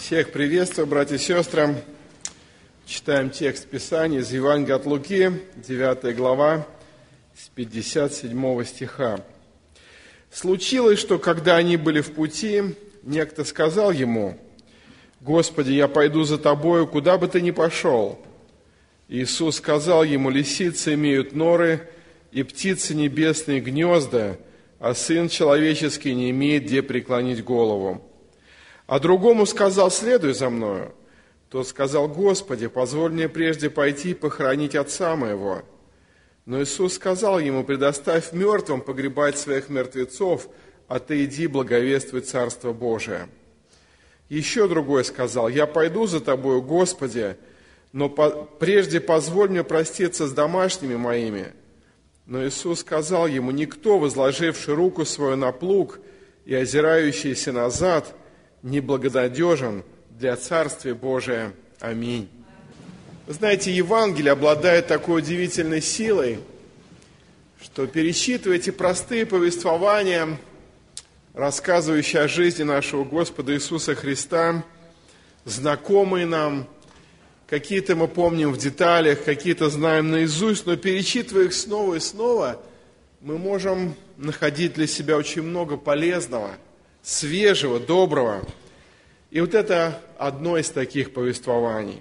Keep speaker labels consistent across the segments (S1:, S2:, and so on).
S1: Всех приветствую, братья и сестры. Читаем текст Писания из Евангелия от Луки, 9 глава, с 57 стиха. «Случилось, что, когда они были в пути, некто сказал ему: „Господи, я пойду за Тобою, куда бы Ты ни пошел“. Иисус сказал ему: „Лисицы имеют норы, и птицы небесные гнезда, а Сын Человеческий не имеет где преклонить голову“. А другому сказал: „Следуй за мною“. Тот сказал: „Господи, позволь мне прежде пойти похоронить отца моего“. Но Иисус сказал ему: „Предоставь мертвым погребать своих мертвецов, а ты иди благовествуй Царство Божие“. Еще другой сказал: „Я пойду за Тобою, Господи, но прежде позволь мне проститься с домашними моими“. Но Иисус сказал ему: „Никто, возложивший руку свою на плуг и озирающийся назад, не благонадежен для Царствия Божия. Аминь“». Вы знаете, Евангелие обладает такой удивительной силой, что, перечитывая эти простые повествования, рассказывающие о жизни нашего Господа Иисуса Христа, знакомые нам, какие-то мы помним в деталях, какие-то знаем наизусть, но перечитывая их снова и снова, мы можем находить для себя очень много полезного, свежего, доброго. И вот это одно из таких повествований.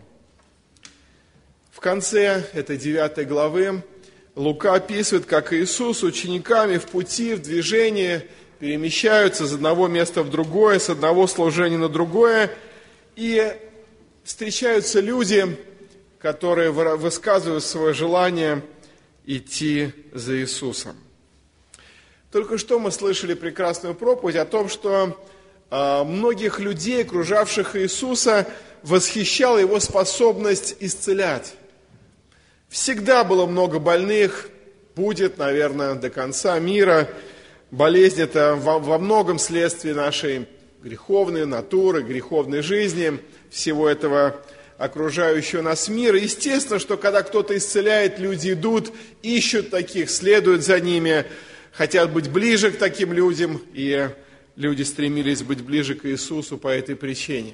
S1: В конце этой 9 главы Лука описывает, как Иисус с учениками в пути, в движении перемещаются из одного места в другое, с одного служения на другое, и встречаются люди, которые высказывают свое желание идти за Иисусом. Только что мы слышали прекрасную проповедь о том, что многих людей, окружавших Иисуса, восхищала Его способность исцелять. Всегда было много больных, будет, наверное, до конца мира. Болезнь – это во многом следствие нашей греховной натуры, греховной жизни, всего этого окружающего нас мира. Естественно, что когда кто-то исцеляет, люди идут, ищут таких, следуют за ними, хотят быть ближе к таким людям, и люди стремились быть ближе к Иисусу по этой причине.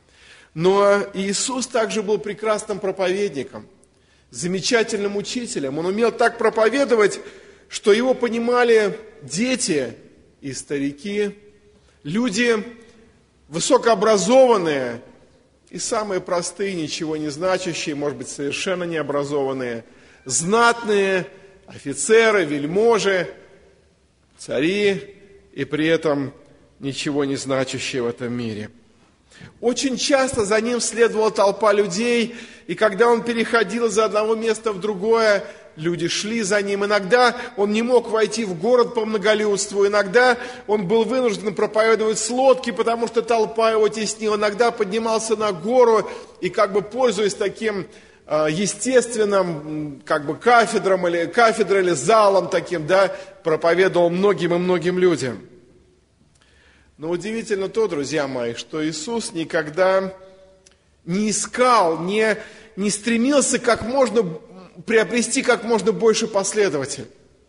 S1: Но Иисус также был прекрасным проповедником, замечательным учителем. Он умел так проповедовать, что его понимали дети и старики, люди высокообразованные и самые простые, ничего не значащие, может быть, совершенно необразованные, знатные, офицеры, вельможи, цари, и при этом ничего не значащие в этом мире. Очень часто за ним следовала толпа людей, и когда он переходил из одного места в другое, люди шли за ним. Иногда он не мог войти в город по многолюдству, иногда он был вынужден проповедовать с лодки, потому что толпа его теснила. Иногда поднимался на гору и, пользуясь таким естественным, кафедрой или залом таким, проповедовал многим и многим людям. Но удивительно то, друзья мои, что Иисус никогда не искал, не стремился приобрести как можно больше последователей.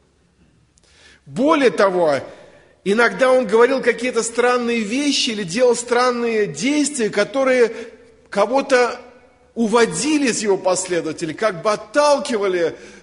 S1: Более того, иногда Он говорил какие-то странные вещи или делал странные действия, которые кого-то уводили из Его последователей, отталкивал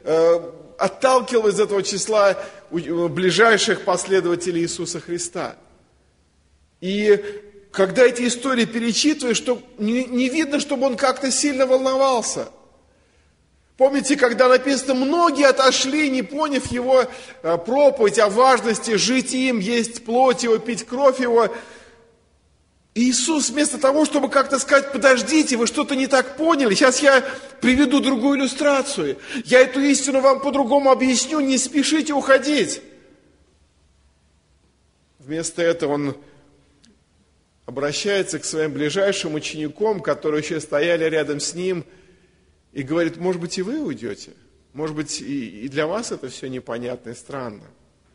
S1: из этого числа ближайших последователей Иисуса Христа. И когда эти истории перечитываешь, что не видно, чтобы он как-то сильно волновался. Помните, когда написано, многие отошли, не поняв его проповедь о важности жить им, есть плоть его, пить кровь его. И Иисус вместо того, чтобы как-то сказать: подождите, вы что-то не так поняли, сейчас я приведу другую иллюстрацию, я эту истину вам по-другому объясню, не спешите уходить. Вместо этого он обращается к своим ближайшим ученикам, которые еще стояли рядом с ним, и говорит: может быть, и вы уйдете? Может быть, и для вас это все непонятно и странно?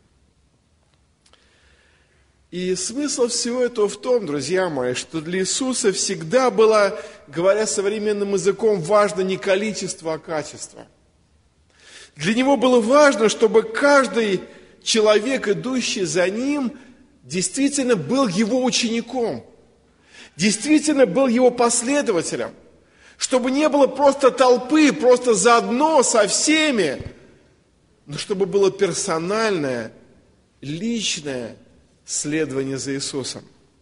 S1: И смысл всего этого в том, друзья мои, что для Иисуса всегда было, говоря современным языком, важно не количество, а качество. Для Него было важно, чтобы каждый человек, идущий за Ним, действительно был Его учеником. действительно был его последователем, чтобы не было просто толпы, просто заодно со всеми, но чтобы было персональное, личное следование за Иисусом.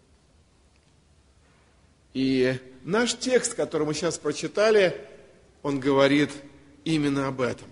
S1: И наш текст, который мы сейчас прочитали, он говорит именно об этом.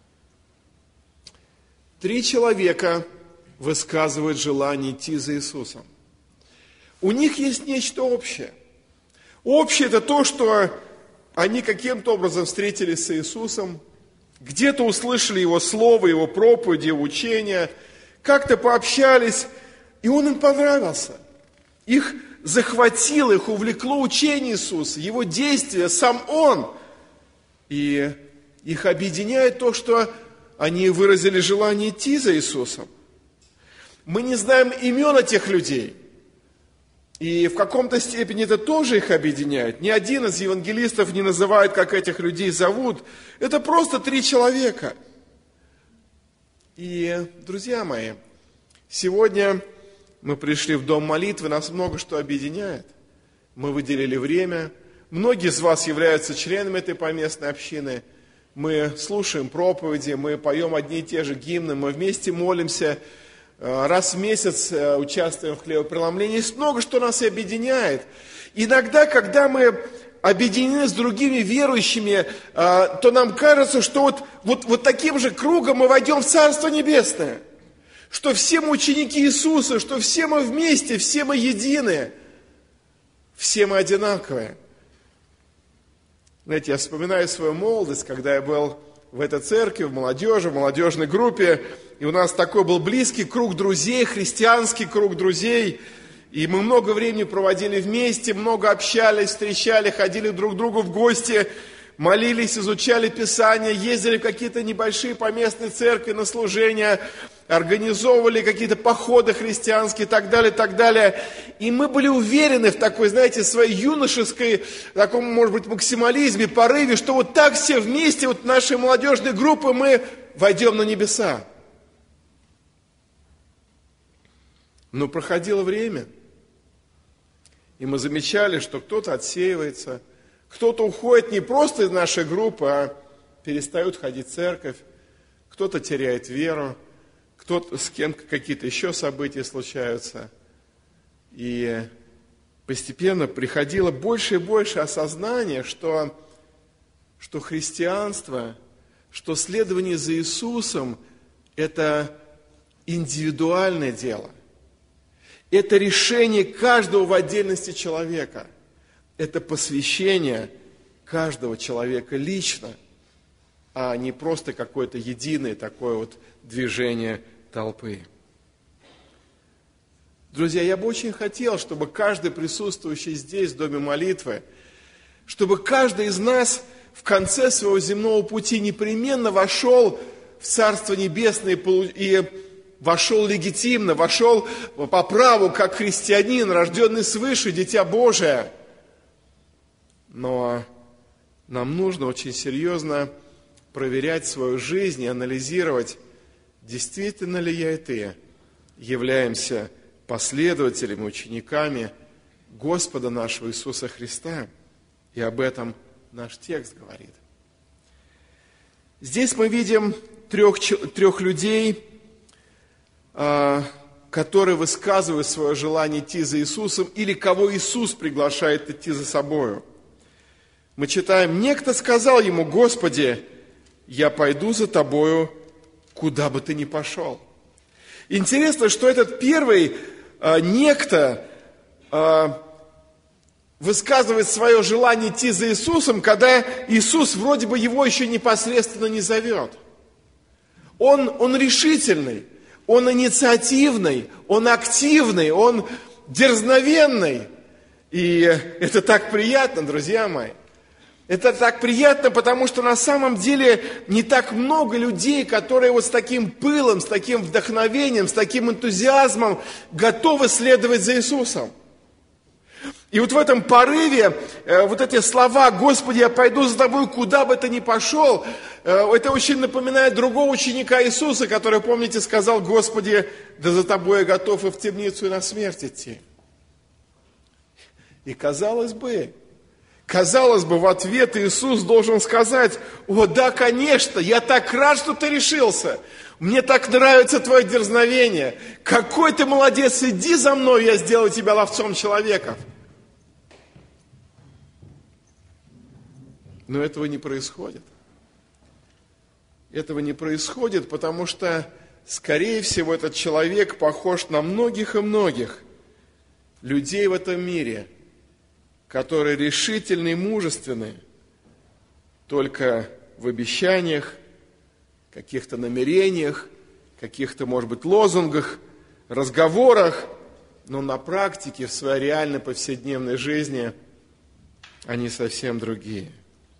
S1: 3 человека высказывают желание идти за Иисусом. У них есть нечто общее. Общее – это то, что они каким-то образом встретились с Иисусом, где-то услышали Его Слово, Его проповеди, Его учения, как-то пообщались, и Он им понравился. Их захватило, их увлекло учение Иисуса, Его действия, сам Он. И их объединяет то, что они выразили желание идти за Иисусом. Мы не знаем имен этих людей. И в каком-то степени это тоже их объединяет. Ни один из евангелистов не называет, как этих людей зовут. Это просто 3 человека. И, друзья мои, сегодня мы пришли в дом молитвы, нас много что объединяет. Мы выделили время. Многие из вас являются членами этой поместной общины. Мы слушаем проповеди, мы поем одни и те же гимны, мы вместе молимся. Раз в месяц участвуем в хлебопреломлении. Есть много, что нас объединяет. Иногда, когда мы объединены с другими верующими, то нам кажется, что вот таким же кругом мы войдем в Царство Небесное. Что все мы ученики Иисуса, что все мы вместе, все мы едины, все мы одинаковые. Знаете, я вспоминаю свою молодость, когда я был в этой церкви, в молодежной группе, и у нас такой был близкий круг друзей, христианский круг друзей, и мы много времени проводили вместе, много общались, встречали, ходили друг к другу в гости, молились, изучали Писание, ездили в какие-то небольшие поместные церкви на служения, организовывали какие-то походы христианские и так далее, так далее. И мы были уверены в такой, знаете, своей юношеской, таком, может быть, максимализме, порыве, что вот так все вместе, вот нашей молодежной группы, мы войдем на небеса. Но проходило время, и мы замечали, что кто-то отсеивается, кто-то уходит не просто из нашей группы, а перестают ходить в церковь, кто-то теряет веру, кто-то с кем какие-то еще события случаются. И постепенно приходило больше и больше осознания, что христианство, что следование за Иисусом – это индивидуальное дело. Это решение каждого в отдельности человека. Это посвящение каждого человека лично, а не просто какое-то единое такое вот движение толпы. Друзья, я бы очень хотел, чтобы каждый присутствующий здесь, в доме молитвы, чтобы каждый из нас в конце своего земного пути непременно вошел в Царство Небесное и вошел легитимно, вошел по праву, как христианин, рожденный свыше, дитя Божие. Но нам нужно очень серьезно проверять свою жизнь и анализировать, действительно ли я и ты являемся последователями, учениками Господа нашего Иисуса Христа. И об этом наш текст говорит. Здесь мы видим трех людей, которые высказывают свое желание идти за Иисусом, или кого Иисус приглашает идти за собою. Мы читаем: «Некто сказал ему: Господи, я пойду за тобою, куда бы ты ни пошел». Интересно, что этот первый некто высказывает свое желание идти за Иисусом, когда Иисус вроде бы его еще непосредственно не зовет. Он решительный, он инициативный, он активный, он дерзновенный. И это так приятно, друзья мои. Это так приятно, потому что на самом деле не так много людей, которые вот с таким пылом, с таким вдохновением, с таким энтузиазмом готовы следовать за Иисусом. И вот в этом порыве вот эти слова: «Господи, я пойду за тобой, куда бы ты ни пошел», это очень напоминает другого ученика Иисуса, который, помните, сказал: «Господи, да за тобой я готов и в темницу, и на смерть идти». И казалось бы, в ответ Иисус должен сказать: «О, да, конечно, я так рад, что ты решился. Мне так нравится твое дерзновение. Какой ты молодец, иди за мной, я сделаю тебя ловцом человеков». Но этого не происходит. Этого не происходит, потому что, скорее всего, этот человек похож на многих и многих людей в этом мире, которые решительны и мужественны только в обещаниях, каких-то намерениях, каких-то, может быть, лозунгах, разговорах, но на практике, в своей реальной повседневной жизни, они совсем другие.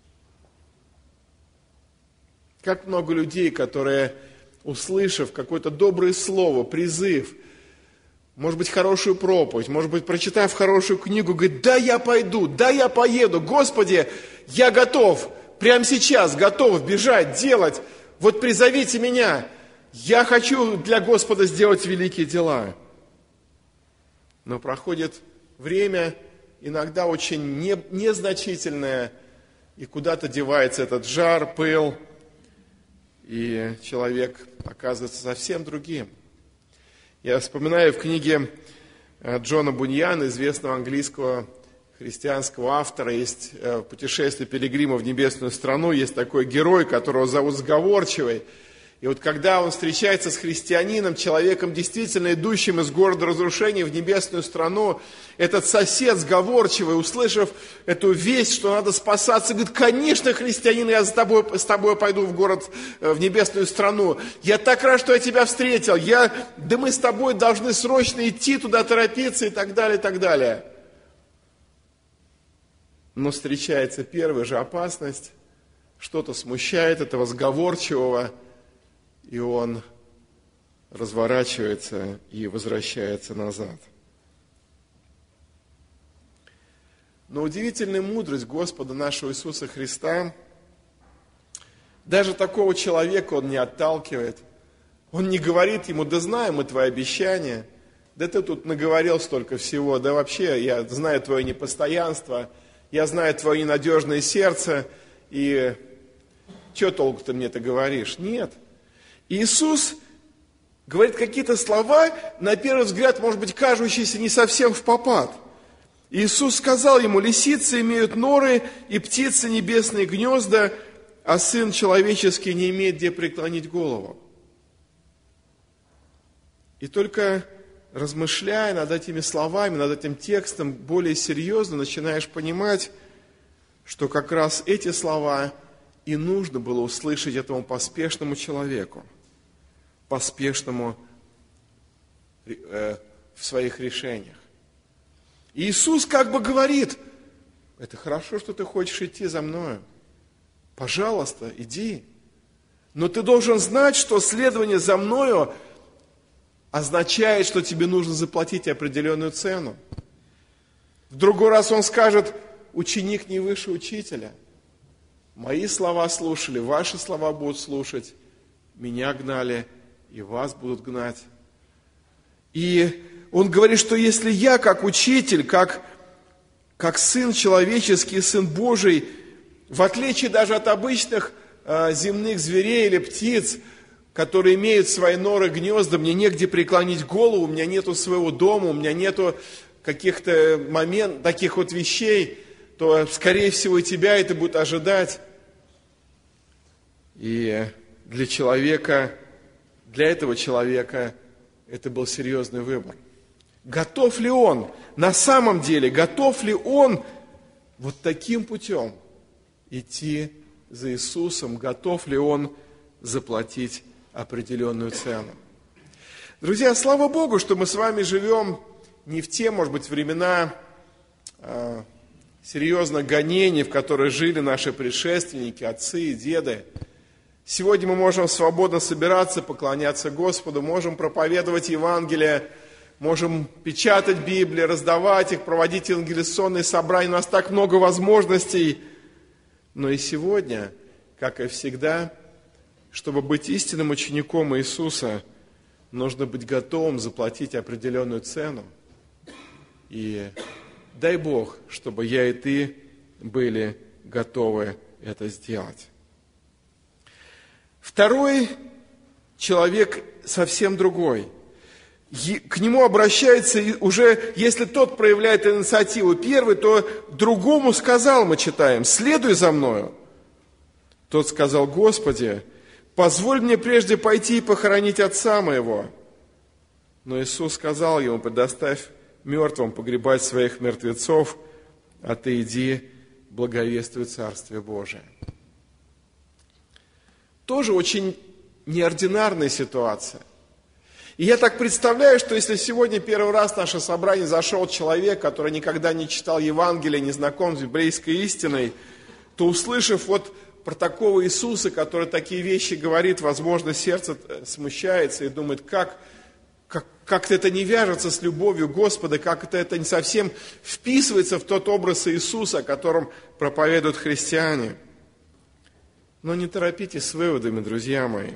S1: Как много людей, которые, услышав какое-то доброе слово, призыв, может быть, хорошую проповедь, может быть, прочитав хорошую книгу, говорит: да, я пойду, да, я поеду, Господи, я готов, прямо сейчас готов бежать, делать, вот призовите меня, я хочу для Господа сделать великие дела. Но проходит время, иногда очень незначительное, и куда-то девается этот жар, пыл, и человек оказывается совсем другим. Я вспоминаю в книге Джона Буньяна, известного английского христианского автора, есть «Путешествие пилигрима в небесную страну», есть такой герой, которого зовут Сговорчивый. И вот когда он встречается с христианином, человеком, действительно идущим из города разрушений в небесную страну, этот сосед сговорчивый, услышав эту весть, что надо спасаться, говорит: конечно, христианин, я с тобой пойду в город, в небесную страну. Я так рад, что я тебя встретил. Да мы с тобой должны срочно идти туда, торопиться и так далее, и так далее. Но встречается первая же опасность, что-то смущает этого сговорчивого, и он разворачивается и возвращается назад. Но удивительная мудрость Господа нашего Иисуса Христа, даже такого человека Он не отталкивает. Он не говорит ему: да знаем мы твои обещания, да ты тут наговорил столько всего, да вообще я знаю твое непостоянство, я знаю твое ненадежное сердце, и что толку ты мне это говоришь? Нет. Иисус говорит какие-то слова, на первый взгляд, может быть, кажущиеся не совсем впопад. Иисус сказал ему: лисицы имеют норы, и птицы небесные гнезда, а Сын Человеческий не имеет где преклонить голову. И только размышляя над этими словами, над этим текстом, более серьезно начинаешь понимать, что как раз эти слова и нужно было услышать этому поспешному человеку, поспешному в своих решениях. И Иисус как бы говорит: это хорошо, что ты хочешь идти за мною. Пожалуйста, иди. Но ты должен знать, что следование за мною означает, что тебе нужно заплатить определенную цену. В другой раз он скажет: ученик не выше учителя. Мои слова слушали, ваши слова будут слушать, меня гнали, и вас будут гнать. И он говорит, что если я, как учитель, как Сын Человеческий, Сын Божий, в отличие даже от обычных земных зверей или птиц, которые имеют свои норы, гнезда, мне негде преклонить голову, у меня нету своего дома, у меня нету каких-то таких вот вещей, то, скорее всего, и тебя это будет ожидать. И для этого человека это был серьезный выбор. Готов ли он, на самом деле, готов ли он вот таким путем идти за Иисусом, готов ли он заплатить определенную цену? Друзья, слава Богу, что мы с вами живем не в те, может быть, времена серьезных гонений, в которые жили наши предшественники, отцы и деды. Сегодня мы можем свободно собираться, поклоняться Господу, можем проповедовать Евангелие, можем печатать Библии, раздавать их, проводить евангелизационные собрания. У нас так много возможностей. Но и сегодня, как и всегда, чтобы быть истинным учеником Иисуса, нужно быть готовым заплатить определенную цену и дай Бог, чтобы я и ты были готовы это сделать. Второй человек совсем другой. К нему обращается уже, если тот проявляет инициативу первый, то другому сказал, мы читаем, следуй за мною. Тот сказал, Господи, позволь мне прежде пойти и похоронить отца моего. Но Иисус сказал ему, предоставь мертвым погребать своих мертвецов, а ты иди, благовествуй Царствие Божие. Тоже очень неординарная ситуация. И я так представляю, что если сегодня первый раз в наше собрание зашел человек, который никогда не читал Евангелие, не знаком с библейской истиной, то, услышав вот про такого Иисуса, который такие вещи говорит, возможно, сердце смущается и думает, как-то это не вяжется с любовью Господа, как это не совсем вписывается в тот образ Иисуса, о котором проповедуют христиане. Но не торопитесь с выводами, друзья мои.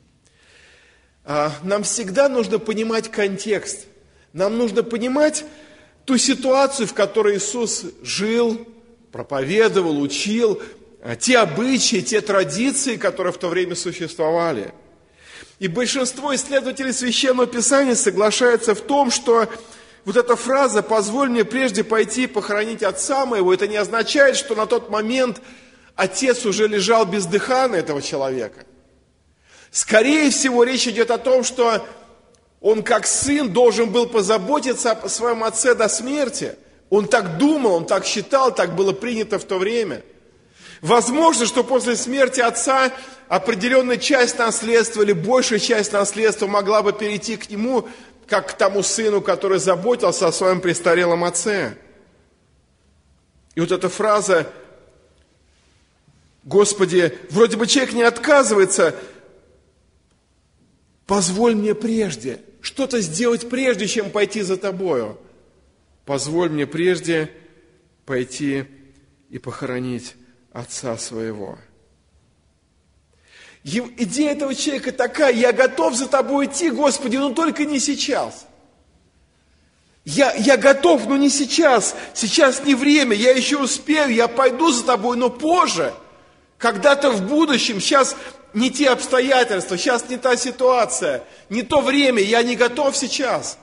S1: Нам всегда нужно понимать контекст. Нам нужно понимать ту ситуацию, в которой Иисус жил, проповедовал, учил, те обычаи, те традиции, которые в то время существовали. И большинство исследователей Священного Писания соглашается в том, что вот эта фраза «позволь мне прежде пойти и похоронить отца моего», это не означает, что на тот момент отец уже лежал бездыханно этого человека. Скорее всего, речь идет о том, что он как сын должен был позаботиться о своем отце до смерти. Он так думал, он так считал, так было принято в то время. Возможно, что после смерти отца определенная часть наследства или большая часть наследства могла бы перейти к нему, как к тому сыну, который заботился о своем престарелом отце. И вот эта фраза «Господи, вроде бы человек не отказывается, позволь мне прежде, что-то сделать прежде, чем пойти за тобою. Позволь мне прежде пойти и похоронить отца своего». Идея этого человека такая: я готов за тобой идти, Господи, но только не сейчас. Я готов, но не сейчас. Сейчас не время, я еще успею, я пойду за тобой, но позже. Когда-то в будущем, сейчас не те обстоятельства, сейчас не та ситуация, не то время, я не готов сейчас.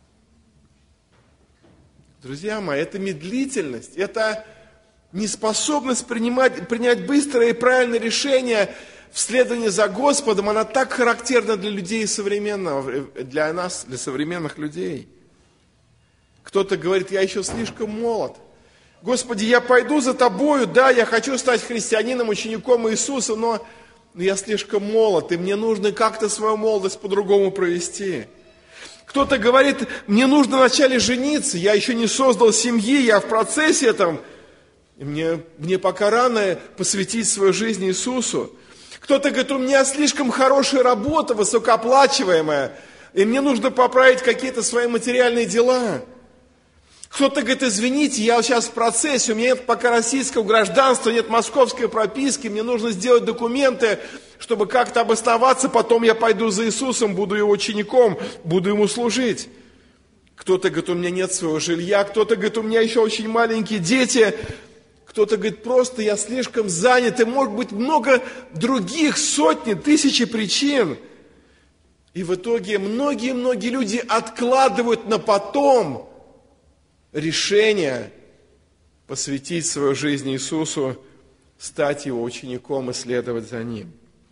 S1: Друзья мои, это медлительность, это неспособность принять быстрое и правильное решение в следовании за Господом, она так характерна для людей современного, для нас, для современных людей. Кто-то говорит: я еще слишком молод. Господи, я пойду за тобою, да, я хочу стать христианином, учеником Иисуса, но я слишком молод, и мне нужно как-то свою молодость по-другому провести. Кто-то говорит: мне нужно вначале жениться, я еще не создал семьи, я в процессе этом, и мне пока рано посвятить свою жизнь Иисусу. Кто-то говорит: у меня слишком хорошая работа, высокооплачиваемая, и мне нужно поправить какие-то свои материальные дела. Кто-то говорит: извините, я сейчас в процессе, у меня нет пока российского гражданства, нет московской прописки, мне нужно сделать документы, чтобы как-то обосноваться, потом я пойду за Иисусом, буду его учеником, буду ему служить. Кто-то говорит: у меня нет своего жилья, кто-то говорит: у меня еще очень маленькие дети, кто-то говорит: просто я слишком занят, и может быть много других, сотни, тысячи причин. И в итоге многие люди откладывают на потом решение посвятить свою жизнь Иисусу, стать Его учеником и следовать за Ним.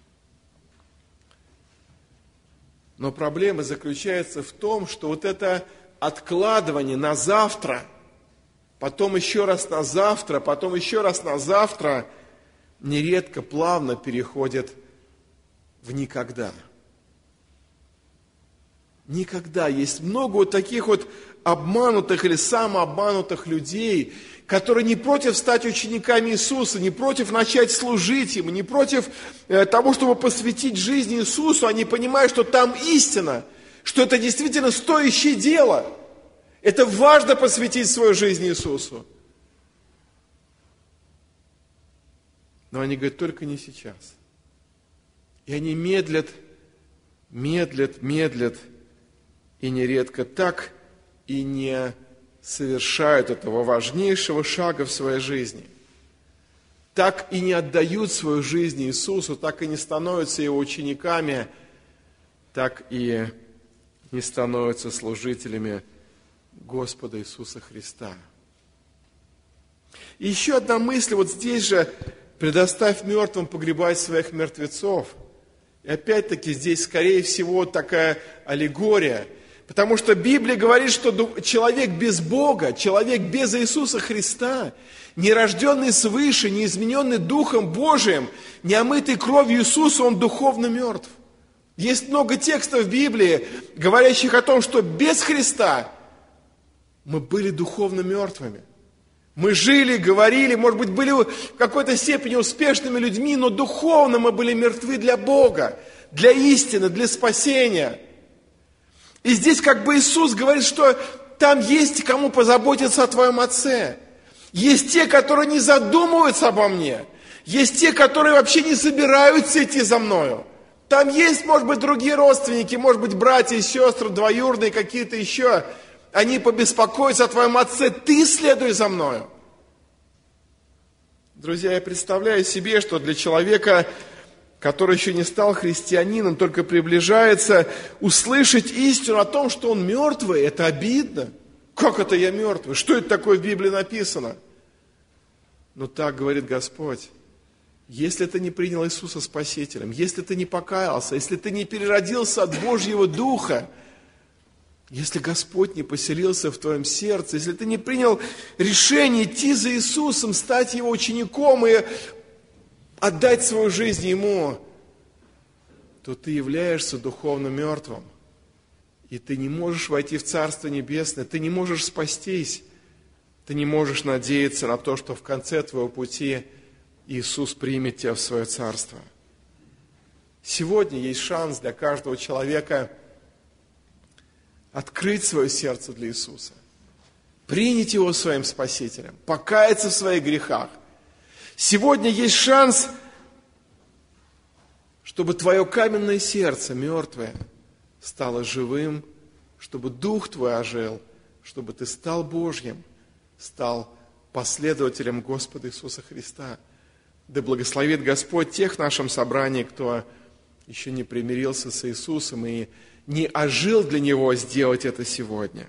S1: Но проблема заключается в том, что вот это откладывание на завтра, потом еще раз на завтра, потом еще раз на завтра, нередко плавно переходит в никогда. Никогда. Есть много вот таких вот обманутых или самообманутых людей, которые не против стать учениками Иисуса, не против начать служить Ему, не против того, чтобы посвятить жизнь Иисусу. Они понимают, что там истина, что это действительно стоящее дело. Это важно посвятить свою жизнь Иисусу. Но они говорят: только не сейчас. И они медлят, и нередко так и не совершают этого важнейшего шага в своей жизни, так и не отдают свою жизнь Иисусу, так и не становятся Его учениками, так и не становятся служителями Господа Иисуса Христа. И еще одна мысль, вот здесь же: предоставь мертвым погребать своих мертвецов. И опять-таки здесь, скорее всего, такая аллегория, потому что Библия говорит, что человек без Бога, человек без Иисуса Христа, не рожденный свыше, не измененный Духом Божиим, не омытый кровью Иисуса, он духовно мертв. Есть много текстов в Библии, говорящих о том, что без Христа мы были духовно мертвыми. Мы жили, говорили, может быть, были в какой-то степени успешными людьми, но духовно мы были мертвы для Бога, для истины, для спасения. И здесь как бы Иисус говорит, что там есть кому позаботиться о твоем отце. Есть те, которые не задумываются обо мне. Есть те, которые вообще не собираются идти за мною. Там есть, может быть, другие родственники, может быть, братья и сестры, двоюродные какие-то еще. Они побеспокоятся о твоем отце. Ты следуй за мною. Друзья, я представляю себе, что для человека, который еще не стал христианином, только приближается, услышать истину о том, что он мертвый, это обидно. Как это я мертвый? Что это такое в Библии написано? Но так говорит Господь. Если ты не принял Иисуса Спасителем, если ты не покаялся, если ты не переродился от Божьего Духа, если Господь не поселился в твоем сердце, если ты не принял решение идти за Иисусом, стать Его учеником и отдать свою жизнь Ему, то ты являешься духовно мертвым. И ты не можешь войти в Царство Небесное, ты не можешь спастись, ты не можешь надеяться на то, что в конце твоего пути Иисус примет тебя в свое Царство. Сегодня есть шанс для каждого человека открыть свое сердце для Иисуса, принять Его своим Спасителем, покаяться в своих грехах. Сегодня есть шанс, чтобы твое каменное сердце, мертвое, стало живым, чтобы Дух твой ожил, чтобы ты стал Божьим, стал последователем Господа Иисуса Христа. Да благословит Господь тех в нашем собрании, кто еще не примирился с Иисусом и не ожил для Него сделать это сегодня.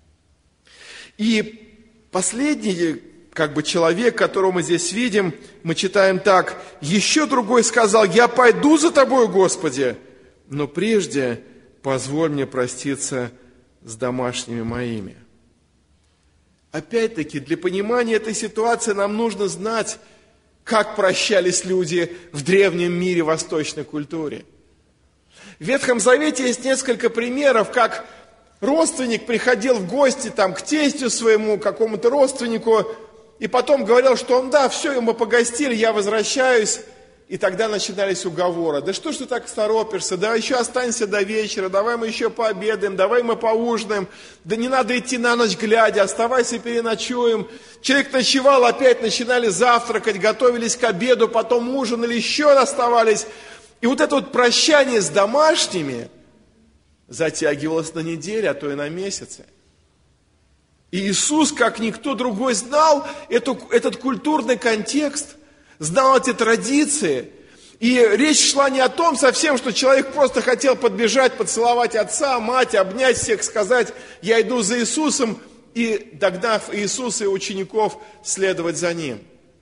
S1: И последний человек, которого мы здесь видим, мы читаем так: «Еще другой сказал: я пойду за Тобою, Господи, но прежде позволь мне проститься с домашними моими». Опять-таки, для понимания этой ситуации нам нужно знать, как прощались люди в древнем мире, восточной культуре. В Ветхом Завете есть несколько примеров, как родственник приходил в гости к тестю своему, какому-то родственнику, и потом говорил, что он, да, все, мы погостили, я возвращаюсь. И тогда начинались уговоры. Да что ж ты так торопишься? Да еще останься до вечера, давай мы еще пообедаем, давай мы поужинаем. Да не надо идти на ночь глядя, оставайся, переночуем. Человек ночевал, опять начинали завтракать, готовились к обеду, потом ужинали, еще оставались. И вот это вот прощание с домашними затягивалось на недели, а то и на месяцы. И Иисус, как никто другой, знал этот культурный контекст, знал эти традиции. И речь шла не о том совсем, что человек просто хотел подбежать, поцеловать отца, мать, обнять всех, сказать: я иду за Иисусом, и, догнав Иисуса и учеников, следовать за Ним.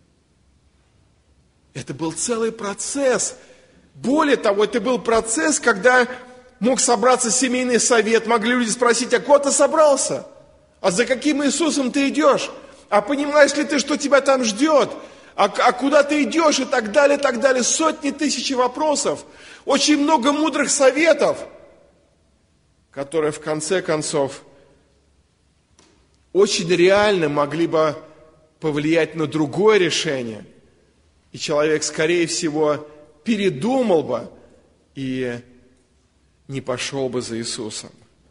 S1: Это был целый процесс. Более того, это был процесс, когда мог собраться семейный совет, могли люди спросить: а куда ты собрался? А за каким Иисусом ты идешь? А понимаешь ли ты, что тебя там ждет? А куда ты идешь? И так далее, и так далее. Сотни тысяч вопросов. Очень много мудрых советов, которые в конце концов очень реально могли бы повлиять на другое решение. И человек, скорее всего, передумал бы и не пошел бы за Иисусом.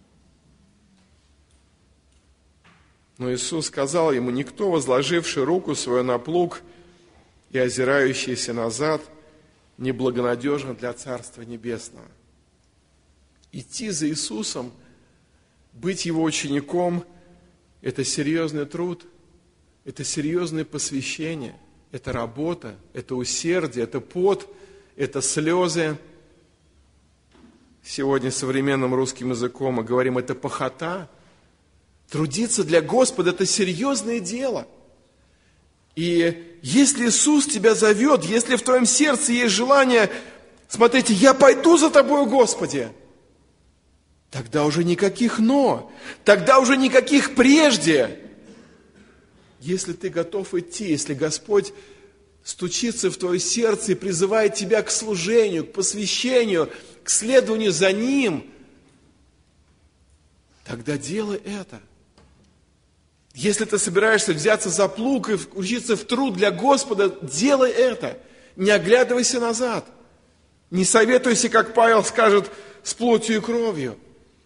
S1: Но Иисус сказал ему: никто, возложивший руку свою на плуг и озирающийся назад, неблагонадежен для Царства Небесного. Идти за Иисусом, быть Его учеником, Это серьезный труд, это серьезное посвящение, это работа, это усердие, это пот, это слезы. Сегодня современным русским языком мы говорим, это пахота. Трудиться для Господа – это серьезное дело. И если Иисус тебя зовет, если в твоем сердце есть желание, смотрите, я пойду за тобой, Господи, тогда уже никаких «но», тогда уже никаких «прежде». Если ты готов идти, если Господь стучится в твое сердце и призывает тебя к служению, к посвящению, к следованию за Ним, тогда делай это. Если ты собираешься взяться за плуг и включиться в труд для Господа, делай это. Не оглядывайся назад. Не советуйся, как Павел скажет, с плотью и кровью.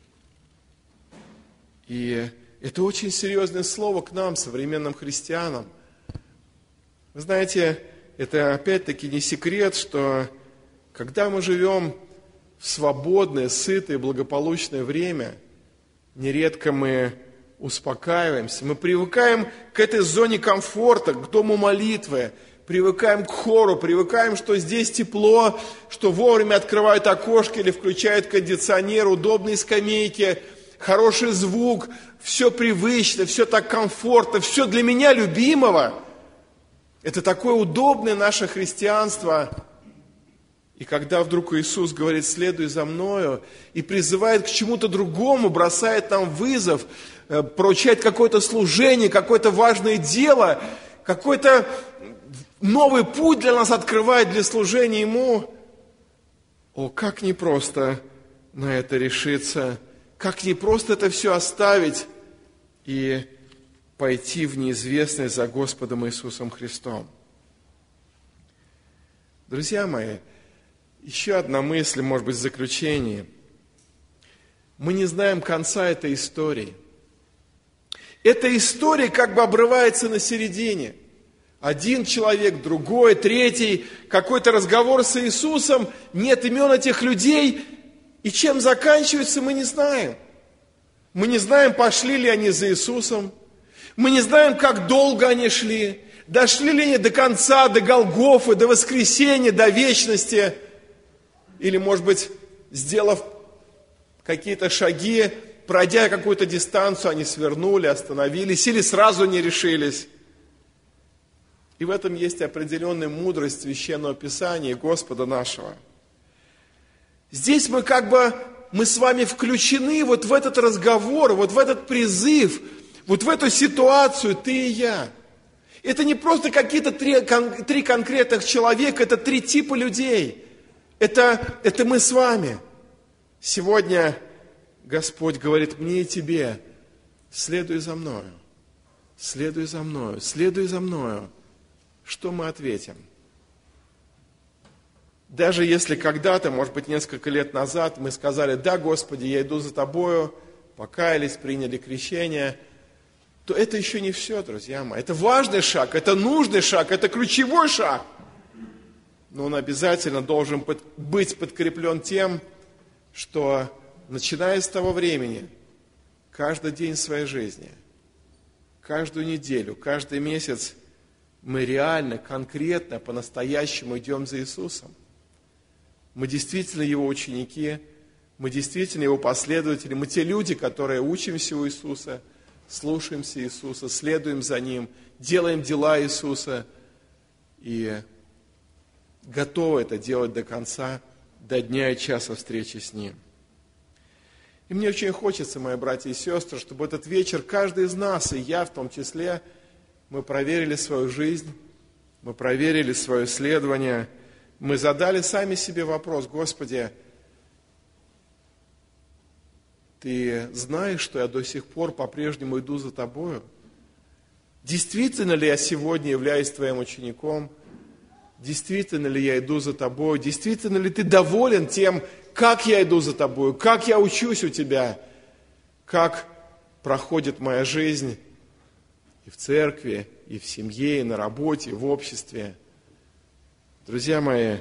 S1: И это очень серьезное слово к нам, современным христианам. Вы знаете, это опять-таки не секрет, что когда мы живем в свободное, сытое, благополучное время, нередко мы успокаиваемся, мы привыкаем к этой зоне комфорта, к дому молитвы, привыкаем к хору, привыкаем, что здесь тепло, что вовремя открывают окошки или включают кондиционер, удобные скамейки, хороший звук, все привычно, все так комфортно, все для меня любимого. Это такое удобное наше христианство. И когда вдруг Иисус говорит, следуй за мною, и призывает к чему-то другому, бросает нам вызов, поручает какое-то служение, какое-то важное дело, какой-то новый путь для нас открывает для служения Ему. О, как непросто на это решиться, как непросто это все оставить и пойти в неизвестность за Господом Иисусом Христом. Друзья мои, еще одна мысль, может быть, в заключении. Мы не знаем конца этой истории. Эта история как бы обрывается на середине. Один человек, другой, третий, какой-то разговор с Иисусом, нет имен этих людей, и чем заканчивается, мы не знаем. Мы не знаем, пошли ли они за Иисусом, мы не знаем, как долго они шли, дошли ли они до конца, до Голгофы, до воскресения, до вечности, или, может быть, сделав какие-то шаги, пройдя какую-то дистанцию, они свернули, остановились или сразу не решились. И в этом есть определенная мудрость Священного Писания и Господа нашего. Здесь мы с вами включены вот в этот разговор, вот в этот призыв, вот в эту ситуацию, ты и я. Это не просто какие-то три конкретных человека, это три типа людей. Это мы с вами. Сегодня Господь говорит мне и тебе, следуй за мною, следуй за мною, следуй за мною. Что мы ответим? Даже если когда-то, может быть, несколько лет назад мы сказали, да, Господи, я иду за Тобою, покаялись, приняли крещение, то это еще не все, друзья мои. Это важный шаг, это нужный шаг, это ключевой шаг. Но он обязательно должен быть подкреплен тем, что, начиная с того времени, каждый день своей жизни, каждую неделю, каждый месяц мы реально, конкретно, по-настоящему идем за Иисусом. Мы действительно Его ученики, мы действительно Его последователи, мы те люди, которые учимся у Иисуса, слушаемся Иисуса, следуем за Ним, делаем дела Иисуса и готовы это делать до конца, до дня и часа встречи с Ним. И мне очень хочется, мои братья и сестры, чтобы этот вечер каждый из нас, и я в том числе, мы проверили свою жизнь, мы проверили свое исследование, мы задали сами себе вопрос, Господи, Ты знаешь, что я до сих пор по-прежнему иду за Тобою? Действительно ли я сегодня являюсь Твоим учеником? Действительно ли я иду за Тобою? Действительно ли Ты доволен тем, как я иду за Тобою? Как я учусь у Тебя? Как проходит моя жизнь и в церкви, и в семье, и на работе, и в обществе? Друзья мои,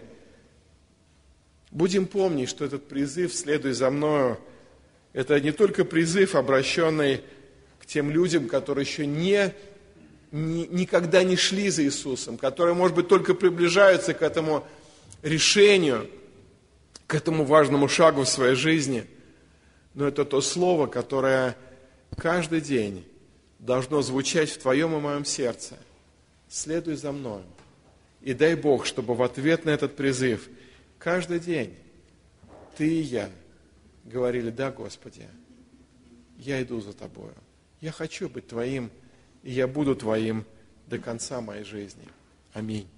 S1: будем помнить, что этот призыв «Следуй за мною» – это не только призыв, обращенный к к тем людям, которые еще никогда не шли за Иисусом, которые, может быть, только приближаются к этому решению, к этому важному шагу в своей жизни. Но это то слово, которое каждый день должно звучать в твоем и моем сердце. Следуй за мною. И дай Бог, чтобы в ответ на этот призыв каждый день ты и я говорили: да, Господи, я иду за Тобою. Я хочу быть Твоим, и я буду Твоим до конца моей жизни. Аминь.